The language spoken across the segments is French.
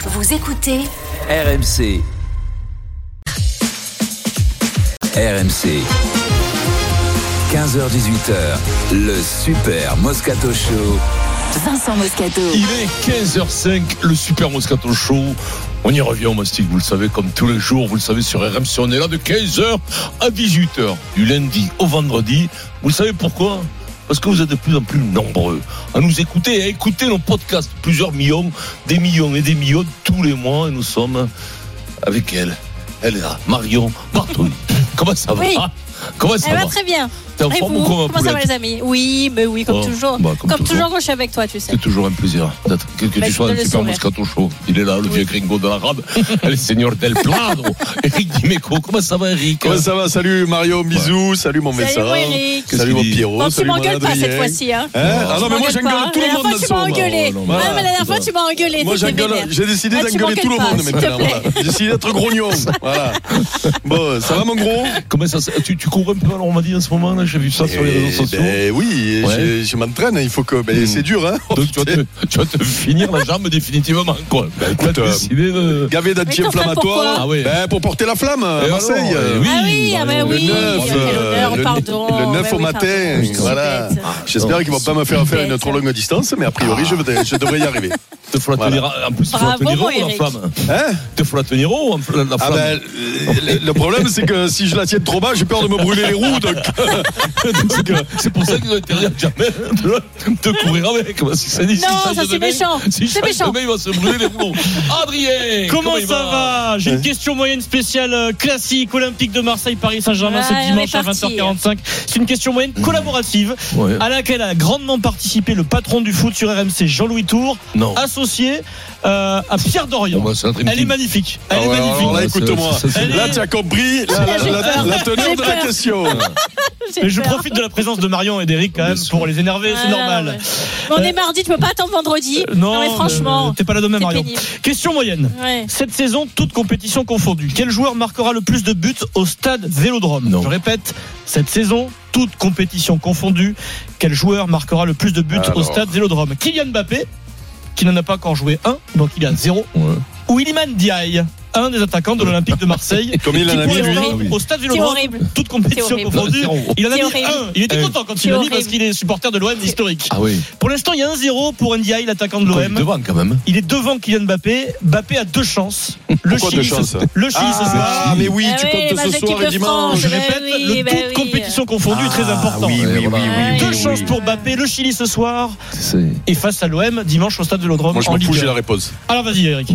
Vous écoutez RMC. RMC. 15h-18h, le Super Moscato Show. Vincent Moscato. Il est 15h05, le Super Moscato Show. On y revient au Mastic, vous le savez, comme tous les jours, vous le savez, sur RMC, on est là de 15h à 18h, du lundi au vendredi. Vous le savez pourquoi ? Parce que vous êtes de plus en plus nombreux à nous écouter et à écouter nos podcasts. Plusieurs millions, des millions et des millions tous les mois. Et nous sommes avec elle. Elle est là, Marion Bartoli. Comment ça va ? Oui. Comment ça Elle va va très bien. T'es en Et forme vous, ou comment ça va les amis ? Oui, mais oui, comme toujours. Comme toujours quand je suis avec toi, tu sais. C'est toujours un plaisir d'être, que tu sois un Super Moscato Show. Il est là, le vieux gringo de la rade, le seigneur del Plano, Eric Dimeco. Comment ça va, Eric ? Comment ça va ? Salut Mario, bisous, salut mon médecin. Salut mon Eric. Salut mon Pierrot. Bon, tu salut mon m'engueules pas Adrien. cette fois-ci, hein. Ah non, mais moi j'engueule tout le monde. La dernière fois, tu m'as engueulé. non, Ah, mais la dernière fois, tu m'as engueulé. Moi j'ai décidé Ah, tu d'engueuler tout le m'engueules monde pas, maintenant. s'il te plaît. Voilà. J'ai décidé d'être grognon. Voilà. Bon, ça va mon gros ? Comment ça tu cours un peu à Normandie en ce moment là ? J'ai vu ça sur les réseaux sociaux. Oui, Ouais. je m'entraîne, il faut que. C'est dur, hein. Donc tu vas te finir la jambe définitivement, quoi. Écoute, Tu as décidé de... gavé d'anti-inflammatoire. Ah oui. Pour porter la flamme à Marseille. Oui. Ah oui, ah ben oui. Le 9, Quel honneur, pardon. le 9 Ben au oui, matin, pardon, je suis voilà. bête. J'espère qu'ils vont pas me faire faire une trop longue distance, mais a priori je devrais y arriver. Il faut la tenir, en plus, il faut la Bravo, tenir haut, Eric. la flamme. Hein ? Il faut la tenir haut, la Ah flamme. le problème c'est que si je la tiens trop bas, j'ai peur de me brûler les roues. Donc... C'est pour ça qu'ils ont interdit à jamais de courir avec. Si ça dit, Non, ça c'est méchant. C'est méchant. il va se brûler les roues. Adrien, Comment ça va ? J'ai une question moyenne spéciale classique Olympique de Marseille Paris Saint-Germain ce Ouais, dimanche on à est parti. 20h45. C'est une question moyenne collaborative Ouais. à laquelle a grandement participé le patron du foot sur RMC Jean-Louis Tour, Non. associé à Pierre Dorian. Bon, bah, c'est un dream Elle est team. magnifique. Elle est Alors magnifique. là, écoute-moi. c'est- Là, tu as compris la teneur de la question. Mais je profite de la présence de Marion et d'Eric quand même pour les énerver, c'est normal. On est mardi, tu peux pas attendre vendredi. Non mais franchement. T'es pas là demain, c'est Marion. pénible. Question moyenne. Ouais. Cette saison, toute compétition confondue, quel joueur marquera le plus de buts au stade Vélodrome ? Non. Je répète, cette saison, toute compétition confondue, quel joueur marquera le plus de buts au Alors. stade Vélodrome ? Kylian Mbappé, qui n'en a pas encore joué un, donc il est à 0. Ouais. Ou Iliman Ndiaye, un des attaquants de l'Olympique de Marseille. Combien il en a qui mis, pourrait lui jouer au stade C'est Vélodrome, horrible. toute compétition C'est horrible. confondue. Il en a C'est mis horrible. un. Il était content quand il l'a mis parce qu'il est supporter de l'OM historique. Ah oui. Pour l'instant, il y a 1-0 pour Ndiaye, l'attaquant de Il est l'OM. devant quand même. Il est devant Kylian Mbappé. Mbappé a 2 chances. Le Pourquoi Chili, 2 chances ? le Chili ce soir. Ah, mais oui, Ah tu oui, comptes match ce d'équipe soir de et dimanche. Je France. répète, oui, le bah toute oui. compétition confondue est très important. Oui. Deux chances pour Mbappé, le Chili ce soir C'est... et face à l'OM dimanche au stade Vélodrome. Moi, je en m'en fous, Ligue j'ai 1. la réponse. Alors vas-y, Eric.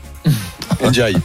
Ndiaye.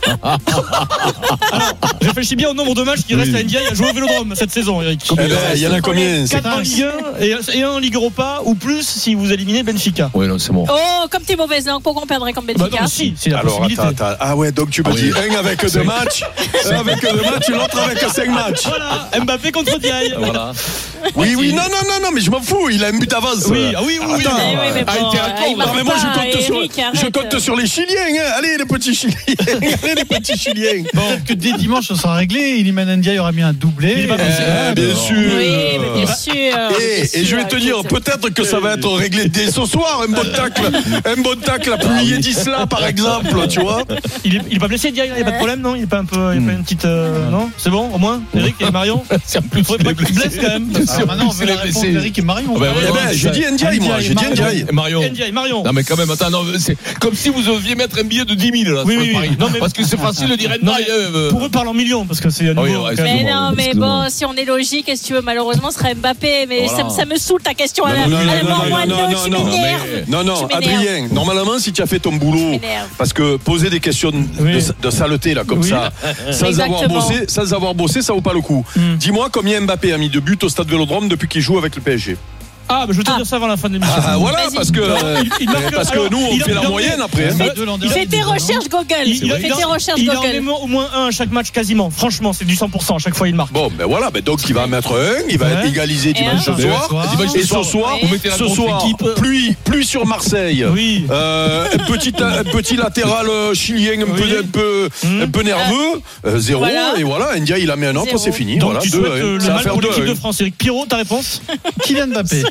Réfléchis bien au nombre de matchs qui restent à Ndiaye à jouer au Vélodrome cette saison, Eric. Eh ben, il y en a combien ? 4 en Ligue 1 et 1 en Ligue Europa ou plus si vous éliminez Benfica. Oui, non, c'est bon. Oh, comme t'es mauvaise langue, pourquoi on perdrait comme Bah Benfica non, si, c'est la Alors, possibilité. attends. Ah ouais, donc tu me dis un avec 2 matchs, un avec 2 matchs et l'autre avec 5 matchs. Voilà, Mbappé contre Ndiaye. Voilà. Oui, non, mais je m'en fous, il a un but d'avance. Oui, oui. Attends. Eh oui, mais Ah, bon, il était à il Non, mais moi, marque je pas, compte, Eric, je compte sur les Chiliens. Hein. Allez, les petits Chiliens. Allez, les petits Chiliens. Peut-être que dès dimanche, ça sera réglé. Iliman Ndiaye aura mis un doublé. Il est pas blessé. Bien sûr. Oui, mais bien sûr. Et je vais te dire, peut-être que ça va être réglé dès ce soir, un bon tacle à Pouillet d'Isla, par exemple, tu vois. Il est pas blessé, Ndiaye, il n'y a pas de problème, non? Il est pas un peu, il y a pas une petite, non? C'est bon, au moins? Eric et Marion? C'est en plus, Il faudrait pas qu'il se blesse quand même. Alors maintenant, on veut la réponse d'Eric et Marion. Ah ben, Eh ben, j'ai dit Ndiaye, moi, j'ai dit Ndiaye. Marion. Ndiaye, Marion. Non mais quand même, attends, non, c'est comme si vous deviez mettre un billet de 10 000 là, Oui, sur oui, Paris. oui. Non, mais- Parce que c'est facile de dire Non, Ndiaye. Pour eux, parle en millions, parce que c'est un Oui, nouveau. ouais, quand même. Mais Excuse-moi, non, mais excuse-moi. bon, si on est logique, qu'est-ce que tu veux? Malheureusement, ce serait Mbappé, mais Voilà. ça me saoule ta question. Non, Elle non, elle non, est non, moins non, neutre, non, tu non, m'énerves. Non, Tu m'énerves. Adrien, normalement, si tu as fait ton boulot, m'énerve. parce que poser des questions Oui. de saleté, là, comme Oui. ça, sans avoir bossé, ça vaut pas le coup. Dis-moi combien Mbappé a mis de buts au stade Vélodrome depuis qu'il joue avec le PSG. Ah, bah, je vais te dire ça avant la fin de l'émission. Voilà, Vas-y. parce que Alors, nous, on il fait en- la moyenne après. hein. Fais tes recherches Google. Fais tes recherches Il en Google. met au moins un à chaque match quasiment. Franchement, c'est du 100% à chaque fois il marque. Bon, ben voilà, donc il va en mettre un, il va Ouais. égaliser dimanche un. soir. Dimanche Et ce soir, soir, vous mettez la ce grosse soir, équipe. pluie sur Marseille. Oui. Un petit latéral chilien un peu nerveux, 0 Voilà. et voilà, India il a mis un autre, 0. c'est fini. Donc Voilà, tu 2-1. souhaites le Ça va mal faire pour l'équipe 2-1. de France. Eric Pirot, ta réponse? Kylian Mbappé.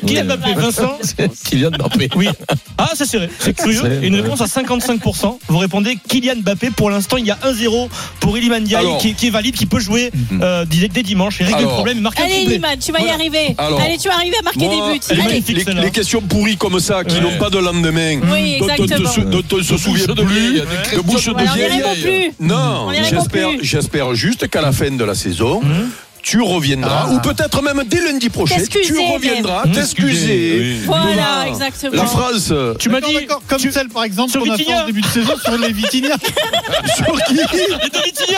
Kylian Mbappé, Vincent. Kylian Mbappé. Oui. Ah, c'est serré. C'est curieux. Et une réponse à 55%. Vous répondez Kylian Mbappé. Pour l'instant, il y a 1-0 pour Iliman Ndiaye qui est valide, qui peut jouer dès dimanche et régler le problème et marquer un Allez, triplé. Iliman, tu vas y arriver. Allez, tu vas arriver à marquer des buts. Les questions pourries comme ça, qui n'ont pas de lendemain, Oui, exactement. dont on ne se souvient plus, de bouche de On n'y répond vieille. plus. Non, j'espère juste qu'à la fin de la saison, tu reviendras, ou peut-être même dès lundi prochain, tu reviendras t'excuser. Voilà, exactement. La France. Tu m'as dit, comme celle par exemple qu'on a fait en début de saison sur les Vitinha. Sur qui? Les deux Vitinha.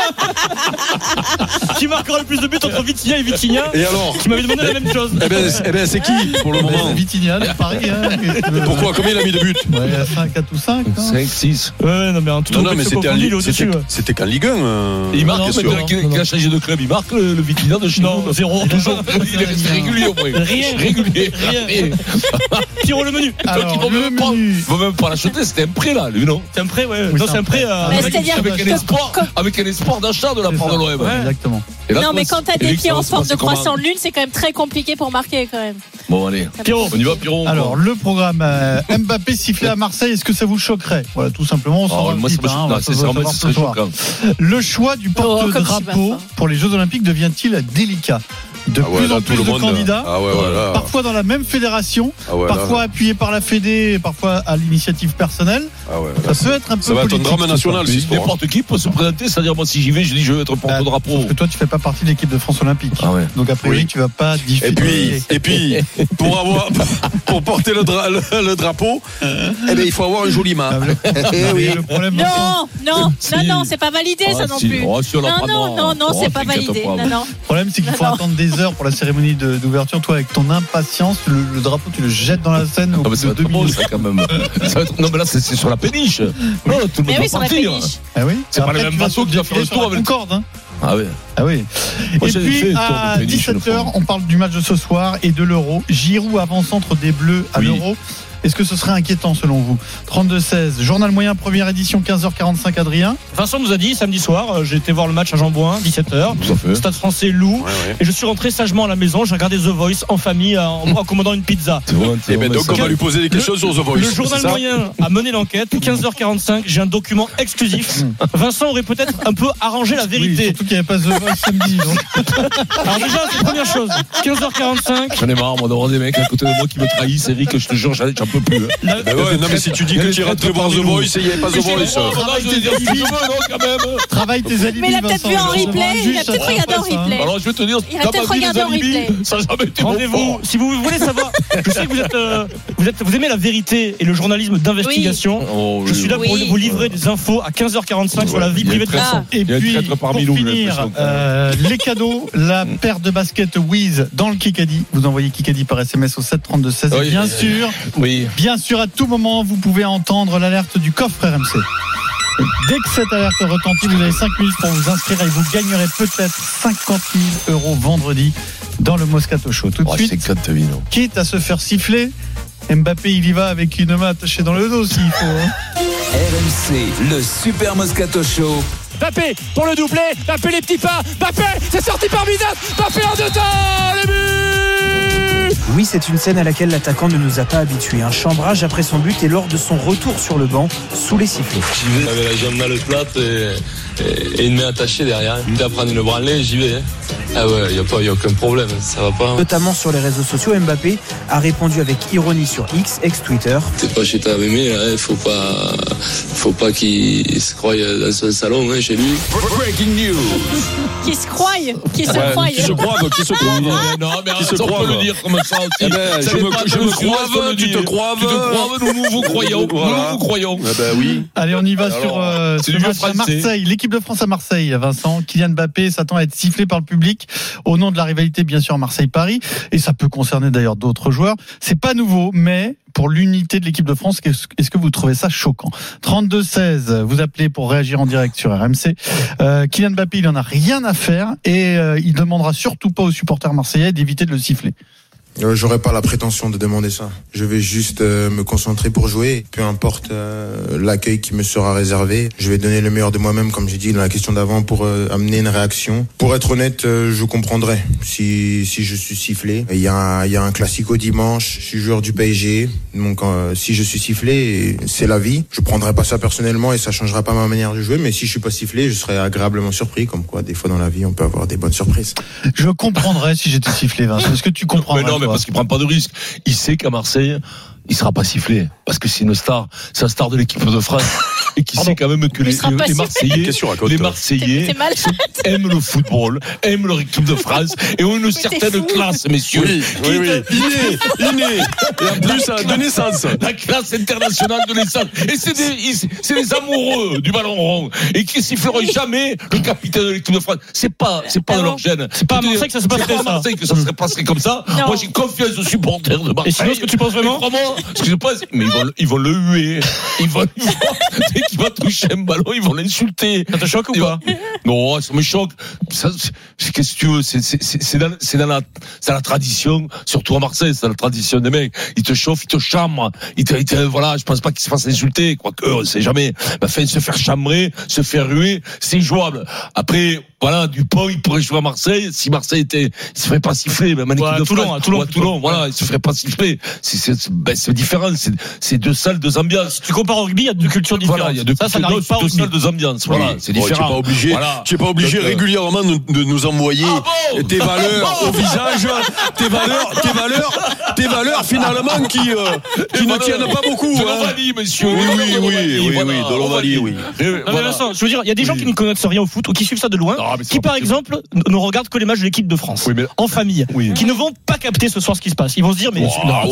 Qui marquera le plus de buts entre Vitinha et Vitinha? Et alors? Tu m'avais demandé la même chose. Eh ben, c'est qui pour le moment? Vitinha, c'est pareil. Pourquoi? Combien il a mis de buts? Ouais, 4 ou 5. 5, 6. Ouais, non, mais en tout cas, c'était qu'en Ligue 1. Il marque, il a changé de club, il marque le Vitinha de chez nous. Non, 0. Toujours. Il est régulier au moins. Régulier. Tiro le menu. Donc il ne faut même pas l'acheter, c'était un prêt là, lui, non? C'est un prêt, ouais. Non, c'est un prêt avec un espoir d'achat de la part de l'OM. Exactement. Non, mais quand t'as des pieds en forme de croissant de lune, c'est quand même très compliqué pour marquer quand même. Bon, allez. Pierrot. On y va, Pierrot. Alors, le programme Mbappé sifflé à Marseille, est-ce que ça vous choquerait? Voilà, tout simplement, on s'en moi, c'est vraiment ce serait choquant. Le choix du porte-drapeau pour les Jeux Olympiques devient-il délicat? De plus en plus de candidats, parfois dans la même fédération, parfois appuyés par la Fédé, parfois à l'initiative personnelle. Ça peut être un peu ça va politique. être un drame national. N'importe qui peut se présenter, c'est-à-dire moi si j'y vais, je dis je veux être porte-drapeau. Parce que toi tu fais pas partie de l'équipe de France Olympique. Donc a priori tu vas pas diffuser. Et puis pour porter le drapeau, il faut avoir un joli mât. Le problème non, c'est pas validé ça non plus. Non, c'est pas validé. Le problème c'est qu'il faut attendre des heures pour la cérémonie d'ouverture. Toi avec ton impatience, le drapeau tu le jettes dans la scène au bout de 2 minutes. Quand même. Non mais là c'est sur la péniche. Non, tout le monde va partir. C'est pas le même bateau qui va faire le tour avec Concorde. Ah oui. Et puis à 17h, on parle du match de ce soir et de l'Euro. Giroud avant-centre des Bleus à l'Euro. Est-ce que ce serait inquiétant selon vous? 32-16, journal moyen, première édition, 15h45, Adrien. Vincent nous a dit samedi soir, j'ai été voir le match à Jean-Bouin, 17h, Stade Français Loup, et je suis rentré sagement à la maison, j'ai regardé The Voice en famille en commandant une pizza. Donc on va lui poser des questions sur The Voice. Le journal moyen a mené l'enquête, 15h45, j'ai un document exclusif. Vincent aurait peut-être un peu arrangé la vérité. Oui, surtout qu'il n'y avait pas The Voice samedi. Alors déjà, c'est la première chose, 15h45. J'en ai marre, moi, d'avoir des mecs à côté de moi qui me trahissent, Eric, je te jure, j'en peux plus. Non mais si tu dis que tu irais te voir The Voice et il n'y avait pas The Voice. Travaille tes alibis. Mais il a peut-être vu en replay. Il a peut-être regardé en replay. Alors je vais te dire, il a peut-être regardé en replay. Ça n'a jamais été Rendez-vous. Si vous voulez savoir, je sais que vous aimez la vérité et le journalisme d'investigation. Je suis là pour vous livrer des infos à 15h45 sur la vie privée de Vincent. Et puis pour finir, les cadeaux, la paire de baskets Wiz dans le Kikadi. Vous envoyez Kikadi par SMS au 732-16. Et bien sûr. Bien sûr, à tout moment, vous pouvez entendre l'alerte du coffre RMC. Dès que cette alerte retentit, vous avez 5 minutes pour vous inscrire et vous gagnerez peut-être 50 000 € vendredi dans le Moscato Show. Tout de suite, quitte à se faire siffler, Mbappé, il y va avec une main attachée dans le dos s'il faut. RMC, le Super Moscato Show. Mbappé pour le doublé, Mbappé les petits pas, Mbappé, c'est sorti par Vidal, Mbappé en deux temps, le but. Oui, c'est une scène à laquelle l'attaquant ne nous a pas habitués. Un chambrage après son but et lors de son retour sur le banc, sous les sifflets. J'y vais avec la jambe dans le plat et une main attachée derrière. Dès à prendre une branlée, j'y vais. Ah ouais, il n'y a aucun problème, ça va pas. Notamment sur les réseaux sociaux, Mbappé a répondu avec ironie sur X, ex-Twitter. T'es pas chez ta mémé, il faut pas qu'il se croie dans son salon, chez lui. Breaking news. Qui se croie. Qui se croit. Non, mais on peut le dire comme ça aussi. Je me crois, tu te crois. Nous vous croyons. Nous vous croyons. Oui. Allez, on y va sur ce match à Marseille. L'équipe de France à Marseille, Vincent. Kylian Mbappé s'attend à être sifflé par le public au nom de la rivalité, bien sûr, Marseille-Paris. Et ça peut concerner d'ailleurs d'autres joueurs. C'est pas nouveau, mais pour l'unité de l'équipe de France, est-ce que vous trouvez ça choquant? 32-16, vous appelez pour réagir en direct sur RMC. Kylian Mbappé, il en a rien à faire et il demandera surtout pas aux supporters marseillais d'éviter de le siffler. J'aurais pas la prétention de demander ça. Je vais juste me concentrer pour jouer. Peu importe l'accueil qui me sera réservé, je vais donner le meilleur de moi-même, comme j'ai dit dans la question d'avant, pour amener une réaction. Pour être honnête, je comprendrai si je suis sifflé. Il y a un classico dimanche. Je suis joueur du PSG, donc si je suis sifflé, c'est la vie. Je prendrai pas ça personnellement et ça changera pas ma manière de jouer. Mais si je suis pas sifflé, je serai agréablement surpris. Comme quoi, des fois dans la vie, on peut avoir des bonnes surprises. Je comprendrais si j'étais sifflé, Vincent. Est-ce que tu comprends? Non, mais parce qu'il prend pas de risque. Il sait qu'à Marseille, il sera pas sifflé parce que c'est une star, c'est un star de l'équipe de France et qui sait quand même que les Marseillais aiment le football, aiment leur équipe de France et ont une certaine classe, messieurs. Oui. Inné. Et en plus, de naissance. La classe internationale de naissance. Et c'est des amoureux du ballon rond et qui siffleront jamais le capitaine de l'équipe de France. C'est pas dans leur gène. C'est pas à Marseille que ça se passerait. C'est pas à Marseille que ça se passerait comme ça. Non. Moi, j'ai confiance aux supporters de Marseille. Et sinon, est-ce que tu penses vraiment? Ce que je pense, mais ils vont le huer. Dès qu'il va toucher un ballon, ils vont l'insulter. Ça te choque ou pas? Non, ça me choque. Qu'est-ce que tu veux? C'est dans la tradition, surtout à Marseille, c'est dans la tradition des mecs. Ils te chauffent, ils te chambrent. Voilà, je pense pas qu'ils se fassent insulter, quoique, on sait jamais. Enfin, se faire chambrer, se faire ruer, c'est jouable. Après, voilà, Dupont, il pourrait jouer à Marseille. Si Marseille il se ferait pas siffler, même en équipe de France. Toulon, voilà, il se ferait pas siffler. C'est différent. C'est deux salles, deux ambiances. Si tu compares au rugby, il y a deux cultures différentes. Voilà, il y a deux salles, deux ambiances. Voilà, c'est différent. Tu es pas obligé régulièrement de nous envoyer tes valeurs au visage, tes valeurs finalement qui ne tiennent pas beaucoup. De l'Ovalie, monsieur. Oui, de l'Ovalie, oui. Non, mais Vincent, je veux dire, il y a des gens qui ne connaissent rien au foot ou qui suivent ça de loin, qui par exemple ne regardent que les matchs de l'équipe de France en famille, qui ne vont pas capter ce soir ce qui se passe. Ils vont se dire mais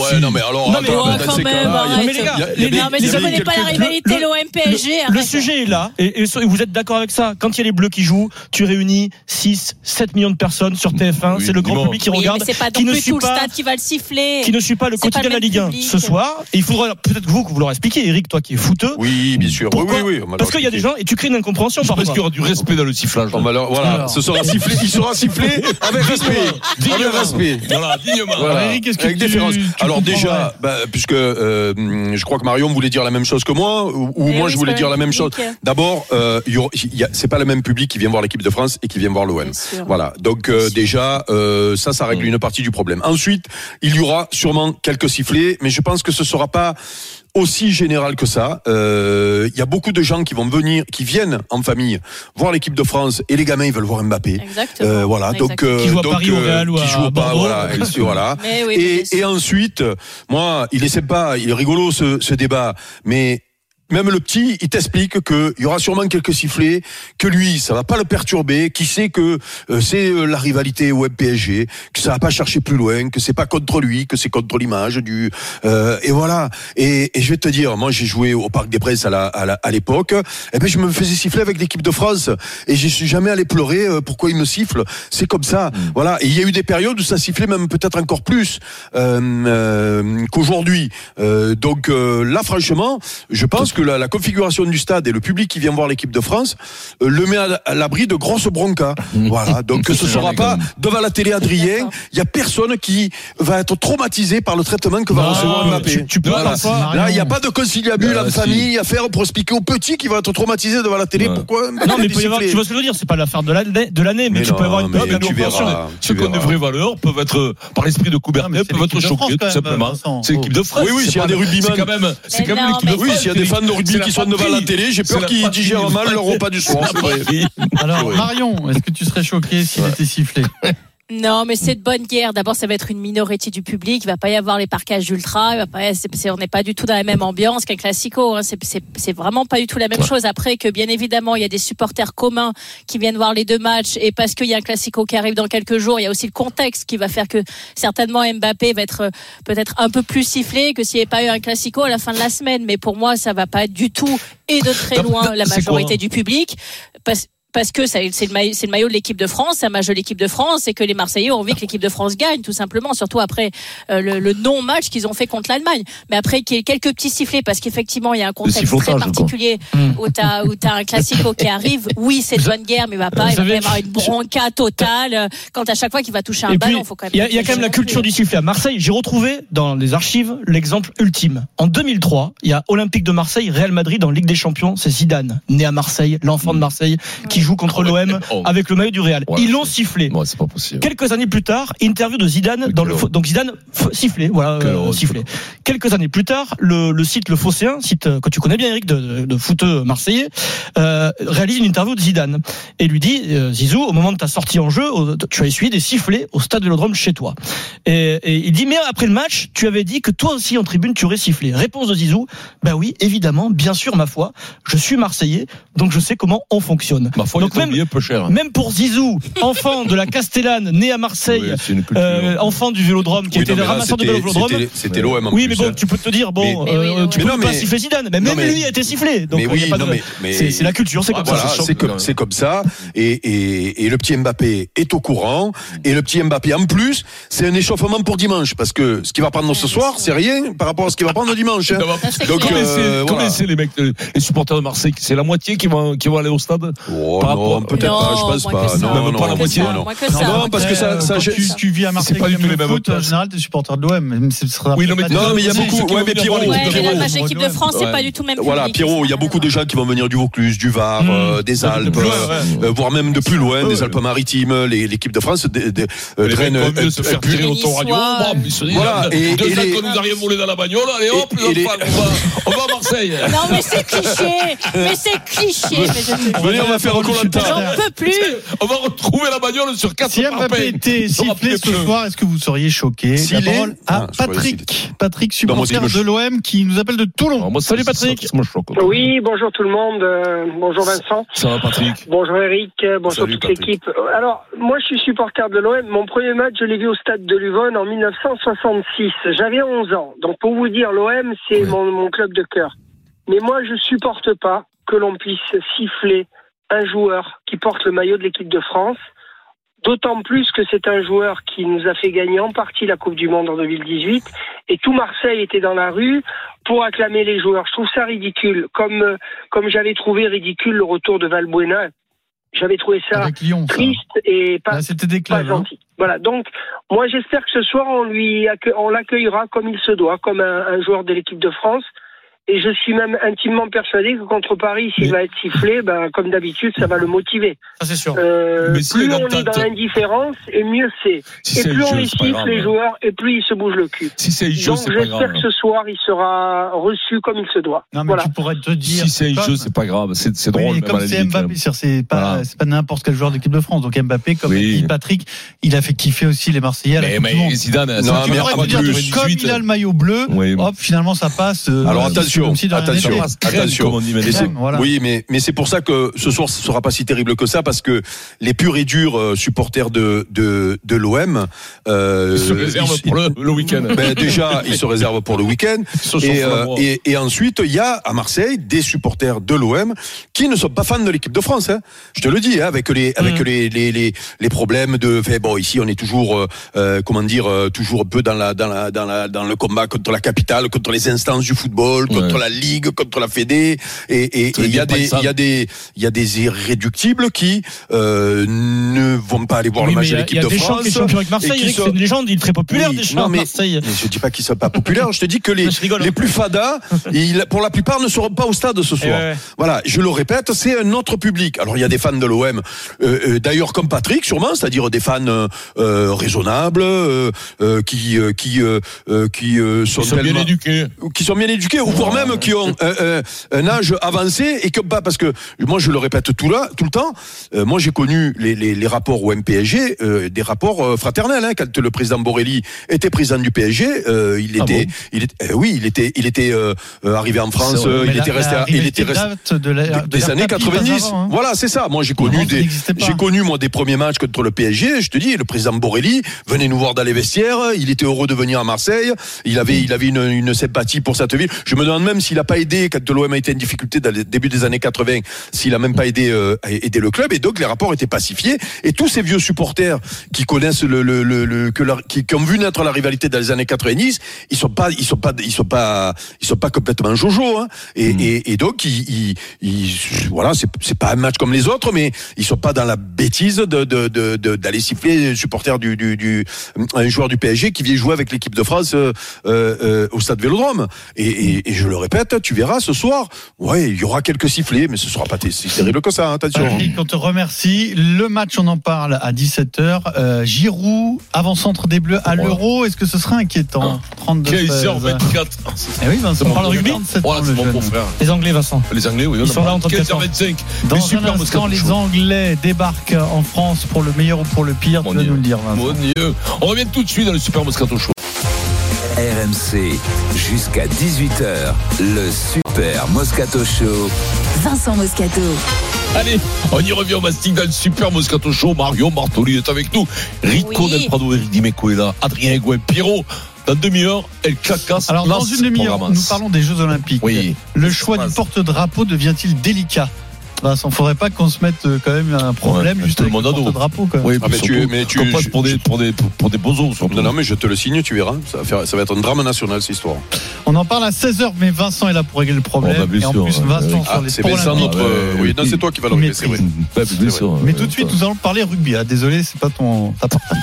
mais les gars, mais je connais pas la rivalité l'OM-PSG. Le sujet est là et vous êtes d'accord avec ça? Quand il y a les Bleus qui jouent, tu réunis 6-7 millions de personnes sur TF1, c'est le grand public qui regarde, c'est pas non plus tout le stade qui va le siffler, qui ne suit pas le quotidien de la Ligue 1 ce soir. Et il faudra peut-être que vous leur expliquez, Eric, toi qui es footeux. Oui, bien sûr. Oui. Parce qu'il y a des gens et tu crées une incompréhension. Parce qu'il y aura du respect dans le sifflage. Voilà, ce sera sifflé. Il sera sifflé avec respect. Voilà, dignement. Eric, est-ce que avec différence. Alors déjà, puisque je crois que Marion voulait dire la même chose que moi, ou moi je voulais dire la même chose. D'abord, c'est pas le même public qui vient voir l'équipe de France et qui vient voir l'OM. Voilà. Donc déjà, ça règle une partie du problème. Ensuite, il y aura sûrement quelques sifflets, mais je pense que ce sera pas aussi général que ça. Il y a beaucoup de gens qui viennent en famille voir l'équipe de France et les gamins ils veulent voir Mbappé. Exactement. Voilà. Donc qui joue à Paris au Real ou à Bordeaux. Voilà. Et ensuite, moi, il est sympa, il est rigolo ce débat, mais même le petit, il t'explique qu'il y aura sûrement quelques sifflets, que lui, ça va pas le perturber, qu'il sait que c'est la rivalité OM-PSG, que ça va pas chercher plus loin, que c'est pas contre lui, que c'est contre l'image du. Et voilà. Et je vais te dire, moi j'ai joué au Parc des Princes à l'époque. Et ben je me faisais siffler avec l'équipe de France et je suis jamais allé pleurer. Pourquoi il me siffle? C'est comme ça. Voilà. Et il y a eu des périodes où ça sifflait même peut-être encore plus qu'aujourd'hui. Donc là, franchement, je pense que la configuration du stade et le public qui vient voir l'équipe de France le met à l'abri de grosses broncas. Voilà. Donc ce ne sera pas devant la télé Adrien. Il y a personne qui va être traumatisé par le traitement que va recevoir Mbappé. Tu peux voilà. Là, il n'y a pas de conciliabule en famille à faire pour expliquer aux petits qui vont être traumatisés devant la télé. Pourquoi non, mais tu vois ce que je veux dire, c'est pas l'affaire de l'année, mais tu peux avoir une ceux qui ont des vraies valeurs peuvent être, par l'esprit de Coubertin, peuvent être choqués, tout simplement. C'est l'équipe de France. Oui, s'il y a des rugbyman. C'est quand même l'équipe de France. Oui, s'il y a des fans de rugby qui sont devant la télé, j'ai peur qu'ils digèrent mal leur repas du soir. Alors, Marion, est-ce que tu serais choqué s'il était sifflé? Non, mais c'est de bonne guerre. D'abord, ça va être une minorité du public. Il va pas y avoir les parquages ultra. On n'est pas du tout dans la même ambiance qu'un classico. Hein. C'est vraiment pas du tout la même chose. Après que, bien évidemment, il y a des supporters communs qui viennent voir les deux matchs. Et parce qu'il y a un classico qui arrive dans quelques jours, il y a aussi le contexte qui va faire que certainement Mbappé va être peut-être un peu plus sifflé que s'il n'y avait pas eu un classico à la fin de la semaine. Mais pour moi, ça va pas être du tout et de très loin la majorité du public. parce que c'est le maillot de l'équipe de France, c'est un match de l'équipe de France, et que les Marseillais ont envie que l'équipe de France gagne, tout simplement, surtout après le non-match qu'ils ont fait contre l'Allemagne. Mais après, qu'il y ait quelques petits sifflets, parce qu'effectivement, il y a un contexte très particulier où t'as un classico qui arrive. Oui, c'est de bonne guerre, mais il va y avoir une bronca totale. Quand à chaque fois qu'il va toucher un ballon, faut quand même. Il y a quand même la culture du sifflet à Marseille. J'ai retrouvé dans les archives l'exemple ultime. En 2003, il y a Olympique de Marseille, Real Madrid en Ligue des Champions. C'est Zidane, né à Marseille, l'enfant de Marseille, qui joue contre l'OM avec le maillot du Real. Ils l'ont sifflé. C'est pas possible. Quelques années plus tard, interview de Zidane dans le donc Zidane sifflé, sifflé. Quelques années plus tard, le site Le Phocéen, site que tu connais bien, Eric, de footeux marseillais, réalise une interview de Zidane et lui dit Zizou, au moment de ta sortie en jeu, tu as essuyé des sifflets au stade Vélodrome chez toi. Et il dit mais après le match, tu avais dit que toi aussi en tribune tu aurais sifflé. Réponse de Zizou, ben oui, évidemment, bien sûr, ma foi, je suis Marseillais, donc je sais comment on fonctionne. Ma foi, donc même pour Zizou, enfant de la Castellane, né à Marseille, enfant du Vélodrome, qui était le ramasseur de Vélodrome. C'était l'OM. Oui, mais bon, tu peux te dire tu peux pas siffler Zidane, mais même lui a été sifflé. Donc c'est la culture, c'est comme ça. C'est comme ça. Et le petit Mbappé est au courant. Et le petit Mbappé, en plus, c'est un échauffement pour dimanche, parce que ce qu'il va prendre ce soir, c'est rien par rapport à ce qu'il va prendre dimanche. Donc, connaissez les mecs, les supporters de Marseille, c'est la moitié qui vont aller au stade. Non, peut-être pas, je pense pas. Non, pas la moitié. Non, parce que ça, tu vis à Marseille, en général, t'es supporter de l'OM. Oui, non, mais il y a beaucoup. Ouais, mais Pierrot. Le match d'équipe de France, c'est pas du tout le même public. Voilà, Pierrot, il y a beaucoup de gens qui vont venir du Vaucluse, du Var, des Alpes, voire même de plus loin, des Alpes-Maritimes. L'équipe de France traîne. Se faire tirer l'autoradio. Voilà. Et deux ans que nous arrivons volé dans la bagnole, allez hop, on va à Marseille. Non, mais c'est cliché. Venez, on va faire un commentaire. J'en peux plus. On va retrouver la bagnole sur 4 Si Mbappé était sifflé ce soir, est-ce que vous seriez choqué? La parole à Patrick, supporter de l'OM, qui nous appelle de Toulon. Salut Patrick. Oui, bonjour tout le monde. Bonjour Vincent. Ça va Patrick? Bonjour Eric. Bonjour toute l'équipe. Alors, moi je suis supporter de l'OM. Mon premier match, je l'ai vu au stade de Luvonne en 1966. J'avais 11 ans. Donc pour vous dire, l'OM, c'est mon club de cœur. Mais moi, je supporte pas que l'on puisse siffler un joueur qui porte le maillot de l'équipe de France. D'autant plus que c'est un joueur qui nous a fait gagner en partie la Coupe du Monde en 2018. Et tout Marseille était dans la rue pour acclamer les joueurs. Je trouve ça ridicule. Comme j'avais trouvé ridicule le retour de Valbuena. J'avais trouvé ça triste et pas gentil. Voilà. Donc, moi, j'espère que ce soir, on l'accueillera comme il se doit, comme un joueur de l'équipe de France. Et je suis même intimement persuadé que contre Paris, s'il va être sifflé, comme d'habitude, ça va le motiver. Ça, c'est sûr. Plus on est dans l'indifférence, et mieux c'est. Et plus on les siffle, les joueurs, et plus ils se bougent le cul. Donc j'espère que ce soir, il sera reçu comme il se doit. Non, mais tu pourrais te dire. Si c'est un jeu, c'est pas grave. C'est drôle. Comme c'est Mbappé, c'est pas n'importe quel joueur d'équipe de France. Donc Mbappé, comme dit Patrick, il a fait kiffer aussi les Marseillais à la Coupe du Monde. Zidane, comme il a le maillot bleu, hop, finalement ça passe. Alors attention. Oui, mais c'est pour ça que ce soir ce sera pas si terrible que ça, parce que les purs et durs supporters de l'OM se réservent pour le week-end. Déjà, ils se réservent pour le week-end. Et ensuite, il y a à Marseille des supporters de l'OM qui ne sont pas fans de l'équipe de France. Hein. Je te le dis, hein, avec les problèmes de. Bon, ici, on est toujours, toujours un peu dans le combat contre la capitale, contre les instances du football, contre la Ligue, contre la Fédé, et il y a des irréductibles qui ne vont pas aller voir le match de l'équipe de France. Il y a des gens qui sont avec Marseille, c'est une légende, il est très populaire des gens à Marseille. Mais je dis pas qu'ils sont pas populaires, je te dis que les plus fadas, pour la plupart, ne seront pas au stade ce soir. Voilà, je le répète, c'est un autre public. Alors il y a des fans de l'OM, d'ailleurs comme Patrick sûrement, c'est-à-dire des fans raisonnables, qui sont bien éduqués, ou voire même qui ont un âge avancé, et que pas, parce que moi je le répète tout le temps, moi j'ai connu les rapports au MPSG, des rapports fraternels, hein, quand le président Borelli était président du PSG, il était arrivé en France, il était resté des années 90. Avant, hein. Voilà, c'est ça. Moi j'ai connu des premiers matchs contre le PSG, je te dis, le président Borelli venait nous voir dans les vestiaires, il était heureux de venir à Marseille, il avait une sympathie pour cette ville. Je me demande même s'il n'a pas aidé quand l'OM a été en difficulté dans le début des années 80, s'il a même pas aidé le club, et donc les rapports étaient pacifiés, et tous ces vieux supporters qui connaissent qui ont vu naître la rivalité dans les années 90, ils sont pas complètement jojo, hein. Et donc voilà, c'est pas un match comme les autres, mais ils sont pas dans la bêtise d'aller siffler les supporters un joueur du PSG qui vient jouer avec l'équipe de France au stade Vélodrome. Et je le répète, tu verras ce soir, ouais, il y aura quelques sifflets, mais ce sera pas si terrible que ça, hein, attention. Eric, on te remercie. Le match, on en parle à 17h. Giroud, avant-centre des Bleus à l'Euro, est-ce que ce sera inquiétant? 15h24. Eh oui, Vincent, on parle rugby. Voilà, c'est bon frère. Les Anglais, Vincent. Les Anglais, oui. Ils sont là en 15h25. Dans un instant, les Anglais débarquent en France pour le meilleur ou pour le pire. Tu vas nous le dire, Vincent. Mon Dieu. On revient tout de suite dans le Super Moscato Show. RMC, jusqu'à 18h, le Super Moscato Show. Vincent Moscato. Allez, on y revient au mastic dans le Super Moscato Show. Mario Bartoli est avec nous. Rico Del Prado, Eric Dimeco est là. Adrien Higuaín, Pierrot. Dans demi-heure, El Cacas. Alors, dans une demi-heure, nous parlons des Jeux Olympiques. Oui. Le choix du porte-drapeau devient-il délicat? Vincent, il ne faudrait pas qu'on se mette quand même un problème juste avec le porte-drapeau. Oui, mais tu passes pour des bozos. Non, mais je te le signe, tu verras. Ça va être un drame national, cette histoire. On en parle à 16h, mais Vincent est là pour régler le problème. Et en plus, Vincent sur les c'est Vincent oui, non, c'est toi qui vas le régler, c'est vrai. Mais tout de suite, nous allons parler rugby. Désolé, c'est pas ta partie.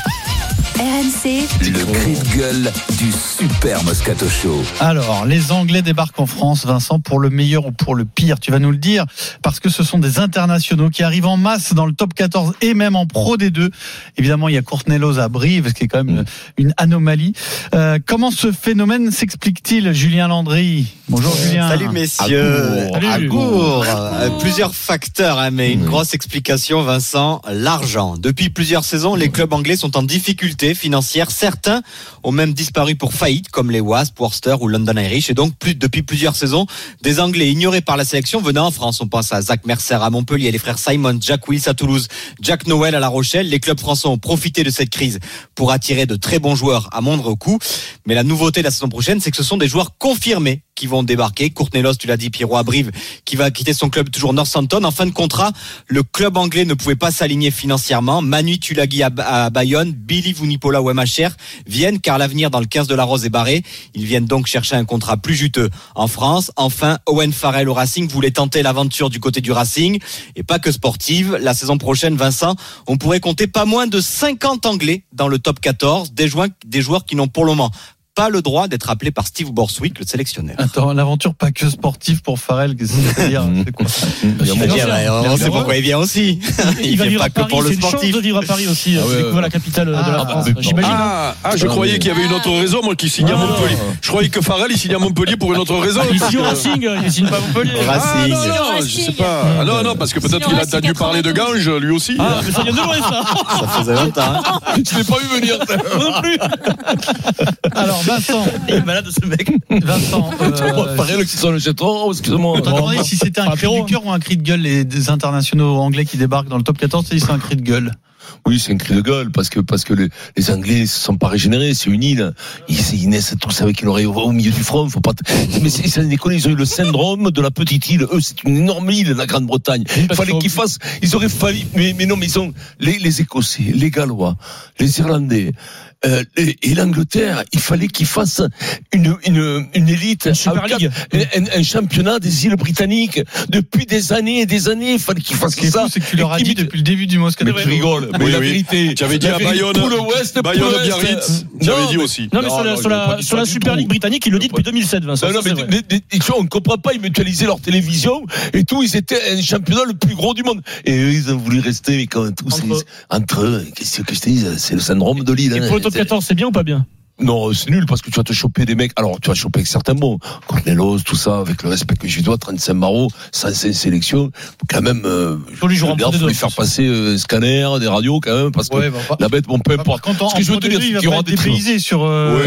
RMC, le cri de gueule du Super Moscato Show. Alors, les Anglais débarquent en France, Vincent, pour le meilleur ou pour le pire. Tu vas nous le dire, parce que ce sont des internationaux qui arrivent en masse dans le top 14 et même en Pro D2. Évidemment, il y a Courtney Lawes à Brive, ce qui est quand même une anomalie. Comment ce phénomène s'explique-t-il, Julien Landry? Bonjour Julien. Salut messieurs. Agour. Plusieurs facteurs, mais une grosse explication, Vincent, l'argent. Depuis plusieurs saisons, les clubs anglais sont en difficulté financière. Certains ont même disparu pour faillite, comme les Wasps, Worcester ou London Irish. Et donc, depuis plusieurs saisons, des Anglais ignorés par la sélection venaient en France. On pense à Zach Mercer à Montpellier, les frères Simon, Jack Wills à Toulouse, Jack Noel à La Rochelle. Les clubs français ont profité de cette crise pour attirer de très bons joueurs à moindre coût. Mais la nouveauté de la saison prochaine, c'est que ce sont des joueurs confirmés qui vont débarquer. Courtney Lawes, tu l'as dit, Pierrot à Brive, qui va quitter son club toujours Northampton. En fin de contrat, le club anglais ne pouvait pas s'aligner financièrement. Manu Tulagi à Bayonne, Billy Vunipola ou MHR viennent car l'avenir dans le 15 de la Rose est barré. Ils viennent donc chercher un contrat plus juteux en France. Enfin, Owen Farrell au Racing voulait tenter l'aventure du côté du Racing et pas que sportive. La saison prochaine, Vincent, on pourrait compter pas moins de 50 Anglais dans le top 14, des joueurs qui n'ont pour le moment pas le droit d'être appelé par Steve Borswick, le sélectionneur. Attends, l'aventure pas que sportive pour Farrell, qu'est-ce que ça veut dire? C'est quoi? On sait pourquoi il vient aussi. Il va vient vivre pas à Paris, que pour le sportif. C'est une chance de vivre à Paris aussi. Découvrir la capitale de la France, j'imagine. Je croyais qu'il y avait une autre raison, moi, qui signait à Montpellier. Je croyais que Farrell, il signait à Montpellier pour une autre raison. Il signe au Racing, il signe pas à Montpellier. Racing. Non, je sais pas. Non, parce que peut-être qu'il a entendu parler de Ganges, lui aussi. Ah, mais ça vient de loin, ça. Ça faisait longtemps. Je l'ai pas vu venir. Non plus. Alors, Vincent. Il est malade, ce mec. Vincent. Farrell qui sonne chez toi, excuse-moi. On t'a demandé si c'était un cri du cœur ou un cri de gueule, les internationaux anglais qui débarquent dans le top 14, c'est un cri de gueule. Oui, c'est un cri de gueule parce que les Anglais ne se sont pas régénérés. C'est une île. Ils naissent tous avec une oreille au milieu du front. Faut pas. Mais ça déconne. Ils ont eu le syndrome de la petite île. Eux, c'est une énorme île, la Grande-Bretagne. Il fallait qu'ils fassent. Ils auraient fallu. Mais non, mais ils ont les Écossais, les Gallois, les Irlandais. Et l'Angleterre, il fallait qu'ils fassent une élite, une Super League, un championnat des îles britanniques depuis des années et des années. Il fallait qu'ils fassent ça. Ce qui est fou, c'est que tu leur as dit depuis le début du Moscato. Mais tu rigoles. Mais la vérité. Tu avais dit à Bayonne, tout le Ouest, Bayonne, Biarritz. Tu avais dit aussi. Non, mais sur la Super League britannique, il le dit depuis 2007, Vincent. Non, mais on ne comprend pas. Ils mutualisaient leur télévision et tout. Ils étaient un championnat le plus gros du monde. Et eux, ils ont voulu rester, mais quand même tous entre eux. Qu'est-ce que je te dis? C'est le syndrome de l'île. Et pour le top 14, c'est bien ou pas bien? Non, c'est nul parce que tu vas te choper des mecs. Alors, tu vas choper avec certains bons. Courtney Lawes, tout ça, avec le respect que je lui dois, 35 Marot, ça, c'est une sélection. Quand même, faut lui faire passer un scanner, des radios, quand même, parce que la bête, bon, peu importe. Ce que je veux te dire, c'est qu'il y aura des dépaysés sur,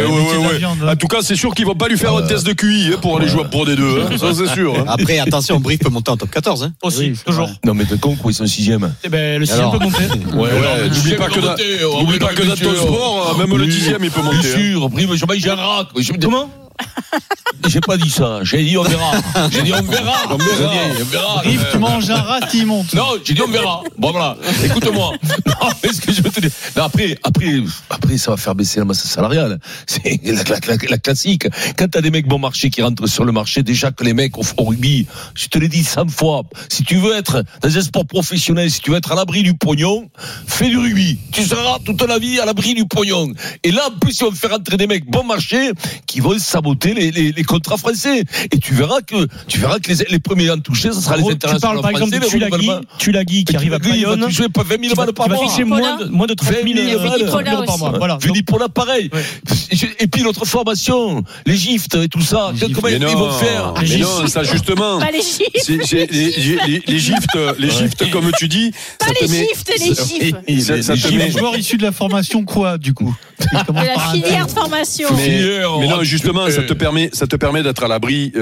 En tout cas, c'est sûr qu'il va pas lui faire un test de QI, pour aller jouer pour des deux, hein. Ça, c'est sûr. Après, attention, Brive peut monter en top 14, hein. Aussi, toujours. Non, mais t'es con, quoi, ils sont 6e. Eh ben, le 6e peut monter. N'oublie pas que dans ton sport, même le 10e, il peut monter. Brive, j'ai un rat. Comment? J'ai pas dit ça. J'ai dit on verra. J'ai dit on verra. Rive, tu manges un rat s'il monte. Non, j'ai dit on verra. Bon voilà. Écoute-moi. Non, mais ce que je veux te dire. Non, après, ça va faire baisser la masse salariale. C'est la classique. Quand t'as des mecs bon marché qui rentrent sur le marché, déjà que les mecs au rugby, je te l'ai dit 100 fois. Si tu veux être dans un sport professionnel, si tu veux être à l'abri du pognon, fais du rugby. Tu seras toute la vie à l'abri du pognon. Et là, en plus, ils vont faire rentrer des mecs bon marché qui vont saboter les contrats français. Et tu verras que les premiers à en toucher, ça sera les internationaux français. Tu parles par exemple de Tulagi qui arrive à Bayonne. Tu joues pas 20 000 balles par mois. Tu moins de 30 000 euros par mois. Voilà. Vunipola, pareil. Et puis l'autre formation, les gifts et tout ça. Comment ils vont faire? Mais non, ça justement. Pas les gifts. Les gifts, comme tu dis. Pas les gifts. Les joueurs issus de la formation quoi, du coup? De la filière de formation. Mais non, justement, ça te permet d'être à l'abri